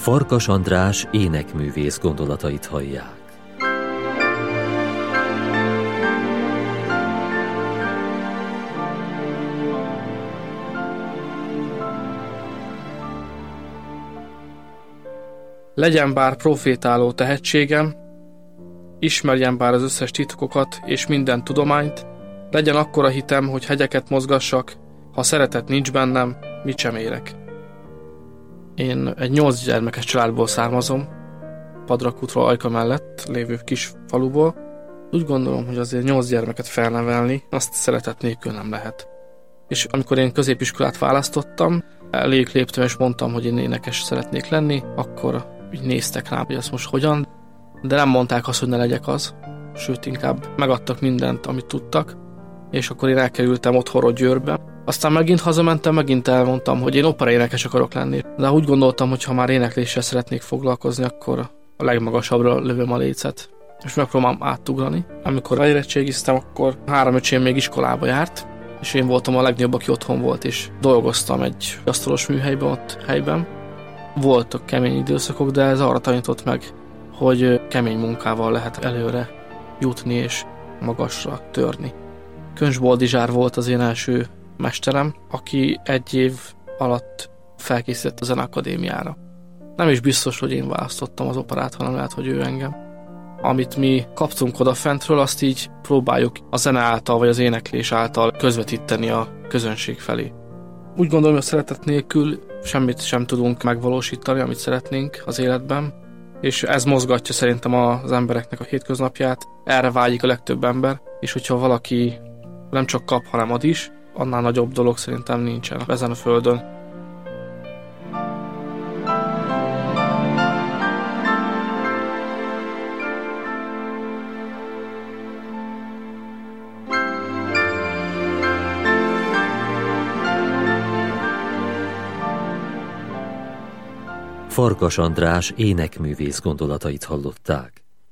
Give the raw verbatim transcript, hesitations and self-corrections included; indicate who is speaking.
Speaker 1: Farkas András énekművész gondolatait hallják.
Speaker 2: Legyen bár profétáló tehetségem, ismerjem bár az összes titkokat és minden tudományt, legyen akkora hitem, hogy hegyeket mozgassak, ha szeretet nincs bennem, mit sem érek. Én egy nyolc gyermekes családból származom, Padrakútról Ajka mellett lévő kis faluból. Úgy gondolom, hogy azért nyolc gyermeket felnevelni, azt szeretet nélkül nem lehet. És amikor én középiskolát választottam, elég léptem és mondtam, hogy én énekes szeretnék lenni, akkor így néztek rám, hogy azt most hogyan, de nem mondták azt, hogy ne legyek az, sőt inkább megadtak mindent, amit tudtak, és akkor én elkerültem otthonról Győrbe. Aztán megint hazamentem, megint elmondtam, hogy én operaénekes akarok lenni, de úgy gondoltam, hogy ha már énekléssel szeretnék foglalkozni, akkor a legmagasabbra lövöm a lécet, és megpróbálom átugrani. Amikor érettségiztem, akkor három öcsém még iskolába járt, és én voltam a legnagyobb, aki otthon volt, és dolgoztam egy asztalos műhelyben ott helyben. Voltak kemény időszakok, de ez arra tanított meg, hogy kemény munkával lehet előre jutni és magasra törni. Köncs Boldizsár volt az én első mesterem, aki egy év alatt felkészített a Zeneakadémiára. Nem is biztos, hogy én választottam az operát, hanem lehet, hogy ő engem. Amit mi kaptunk odafentről, azt így próbáljuk a zene által vagy az éneklés által közvetíteni a közönség felé. Úgy gondolom, hogy a szeretet nélkül semmit sem tudunk megvalósítani, amit szeretnénk az életben, és ez mozgatja szerintem az embereknek a hétköznapját, erre vágyik a legtöbb ember, és hogyha valaki nem csak kap, hanem ad is, annál nagyobb dolog szerintem nincsen ezen a földön.
Speaker 1: Farkas András énekművész gondolatait hallották.